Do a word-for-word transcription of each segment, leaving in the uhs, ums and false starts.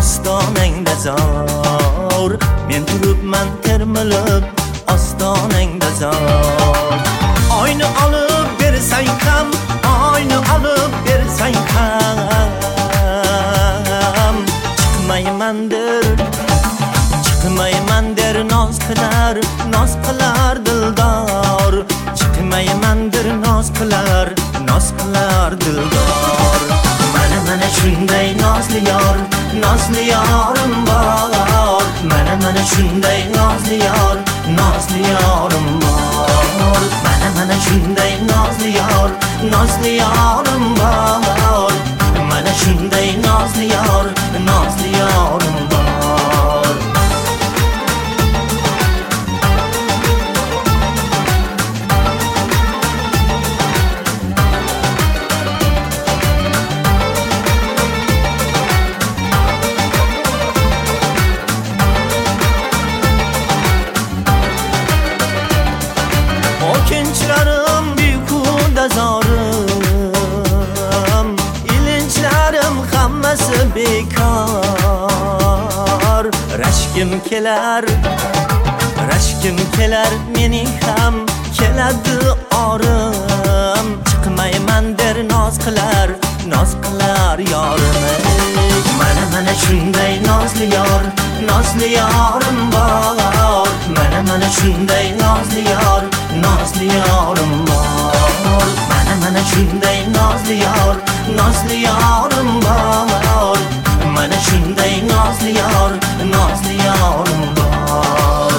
ostonangda zor, men turibman termilib ostonangda zor. Oyni olib bersang ham, oyni olib bersang ham chiqmaymandir, chiqmaymandir noz qilar, noz qilar dildor. Chiqmaymandir noz qilar, noz qilar dildor. Mana mana shunday nozli yor, nozli yorim bor. Mana mana shunday nozli yor, nozli yorim bor. Mana mana shunday nozli yor, nozli yorim bor. Mana shunday nozli yor, nozli yorim bor. O'kinchlarim bekuda zorim, ilinjlarim hammasi bekor. Rashkim kelar, rashkim kelar, mening ham keladi orim. Chiqmayman der noz qilar, noz qilar yorim. Mana mana shunday nozli yor, nozli yorim bor. Mana mana shunday nozli yor, nozli yorim bor. Mana mana shunday nozli yor, nozli yorim bor. Mana shunday nozli yor, nozli yorim bor.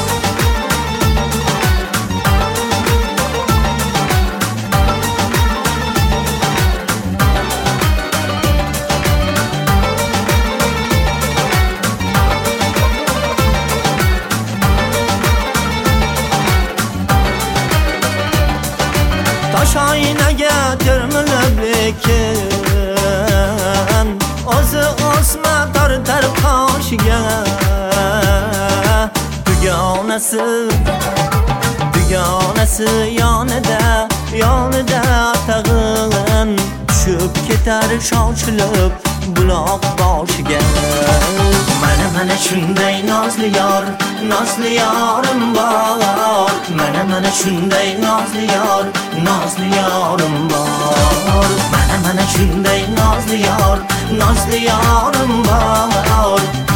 Tosh oynaga termilib lekin o'zi o'sma tortar qoshiga. Dugonasi, dugonasi yonida, yonida tag'in tushib ketar shoshilib buloq boshiga. Mana mana shunday nozli yor, nozli yorim bor. Mana mana shunday nozli yor, nozli yorim bor. Mana mana shunday nozli yor, nozli yorim bor.